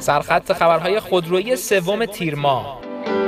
سرخط خبرهای خودرویی سوم تیر ماه.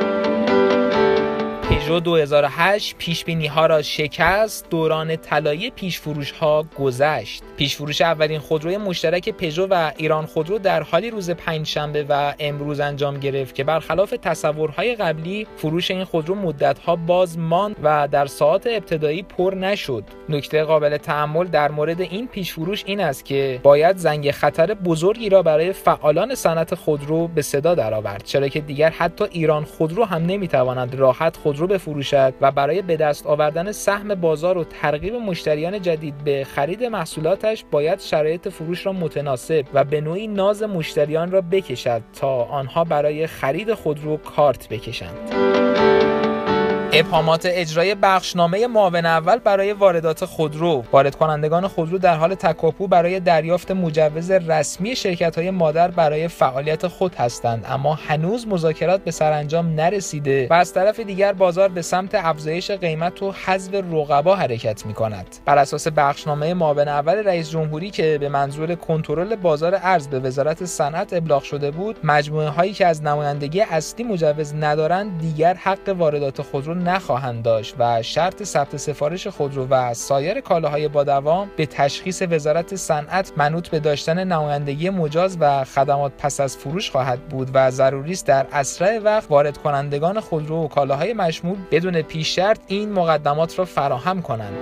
پژو 2008 پیشبینی‌ها را شکست، دوران طلایی پیش‌فروش‌ها گذشت. پیش‌فروش اولین خودروی مشترک پژو و ایران خودرو در حالی روز پنجشنبه و امروز انجام گرفت که برخلاف تصورهای قبلی فروش این خودرو مدت‌ها باز ماند و در ساعات ابتدایی پر نشد. نکته قابل تأمل در مورد این پیش‌فروش این است که باید زنگ خطر بزرگی را برای فعالان صنعت خودرو به صدا درآورد، چرا که دیگر حتی ایران خودرو هم نمی‌تواند راحت خودرو بفروشد و برای به دست آوردن سهم بازار و ترغیب مشتریان جدید به خرید محصولاتش باید شرایط فروش را متناسب و به نوعی ناز مشتریان را بکشد تا آنها برای خرید خودرو کارت بکشند. ابهامات اجرای بخشنامه معاون اول برای واردات خودرو. وارد کنندگان خودرو در حال تکاپو برای دریافت مجوز رسمی شرکت‌های مادر برای فعالیت خود هستند، اما هنوز مذاکرات به سرانجام نرسیده و از طرف دیگر بازار به سمت افزایش قیمت و حذف رقبا حرکت می‌کند. بر اساس بخشنامه معاون اول رئیس جمهوری که به منظور کنترل بازار ارز به وزارت صنعت ابلاغ شده بود، مجموعه‌هایی که از نمایندگی اصلی مجوز ندارند دیگر حق واردات خودرو نخواهند داشت و شرط ثبت سفارش خودرو و سایر کالاهای با دوام به تشخیص وزارت صنعت منوط به داشتن نمایندگی مجاز و خدمات پس از فروش خواهد بود و ضروری است در اسرع وقت وارد کنندگان خودرو و کالاهای مشمول بدون پیش شرط این مقدمات را فراهم کنند.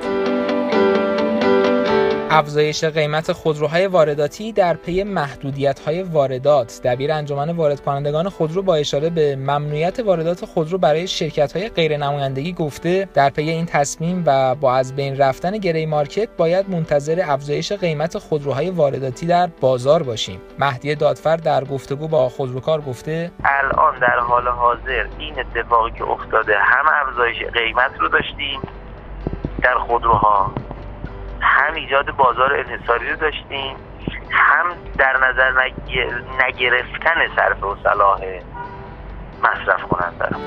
افزایش قیمت خودروهای وارداتی در پی محدودیت‌های واردات. دبیر انجمن وارد کنندگان خودرو با اشاره به ممنوعیت واردات خودرو برای شرکت‌های غیر نمایندگی گفته در پی این تصمیم و با از بین رفتن گری مارکت باید منتظر افزایش قیمت خودروهای وارداتی در بازار باشیم. مهدی دادفر در گفتگو با خودروکار گفته الان در حال حاضر این اتفاقی که افتاده هم افزایش قیمت رو داشتیم در خودروها، هم ایجاد بازار انحصاری رو داشتیم، هم در نظر نگرفتن صرف و صلاح مصرف کننده رو.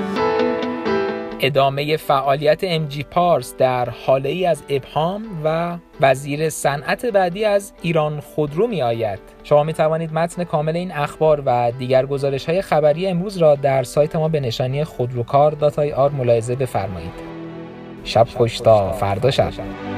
ادامه فعالیت MG پارس در حاله‌ای از ابهام و وزیر صنعت بعدی از ایران خودرو می آید. شما می توانید متن کامل این اخبار و دیگر گزارش‌های خبری امروز را در سایت ما به نشانی خودروکار.ir ملاحظه بفرمایید. شب خوش تا فردا شب.